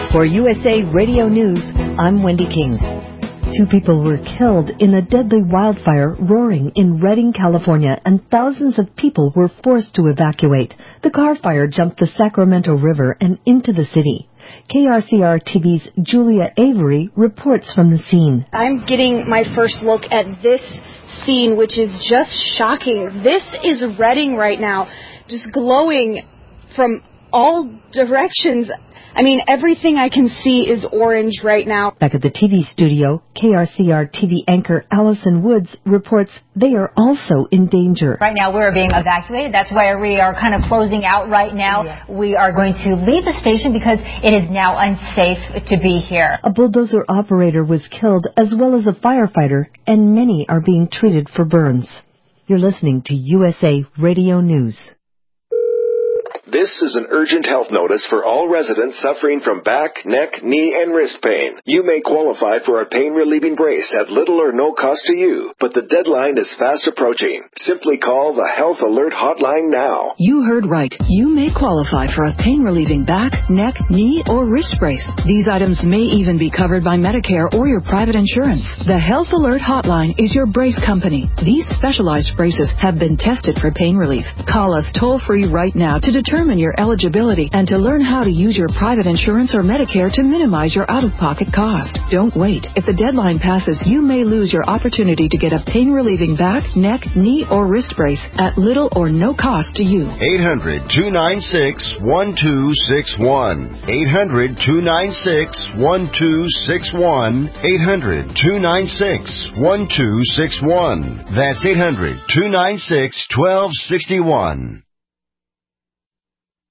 For USA Radio News, I'm Wendy King. 2 people were killed in a deadly wildfire roaring in Redding, California, and thousands of people were forced to evacuate. The car fire jumped the Sacramento River and into the city. KRCR-TV's Julia Avery reports from the scene. I'm getting my first look at this scene, which is just shocking. This is Redding right now, just glowing from all directions. I mean, everything I can see is orange right now. Back at the TV studio, KRCR TV anchor Allison Woods reports they are also in danger. Right now we're being evacuated. That's why we are kind of closing out right now. Yes. We are going to leave the station because it is now unsafe to be here. A bulldozer operator was killed as well as a firefighter, and many are being treated for burns. You're listening to USA Radio News. This is an urgent health notice for all residents suffering from back, neck, knee, and wrist pain. You may qualify for a pain-relieving brace at little or no cost to you, but the deadline is fast approaching. Simply call the Health Alert Hotline now. You heard right. You may qualify for a pain-relieving back, neck, knee, or wrist brace. These items may even be covered by Medicare or your private insurance. The Health Alert Hotline is your brace company. These specialized braces have been tested for pain relief. Call us toll-free right now to determine your eligibility and to learn how to use your private insurance or Medicare to minimize your out-of-pocket cost. Don't wait. If the deadline passes, you may lose your opportunity to get a pain-relieving back, neck, knee, or wrist brace at little or no cost to you. 800-296-1261. 800-296-1261. 800-296-1261. That's 800-296-1261.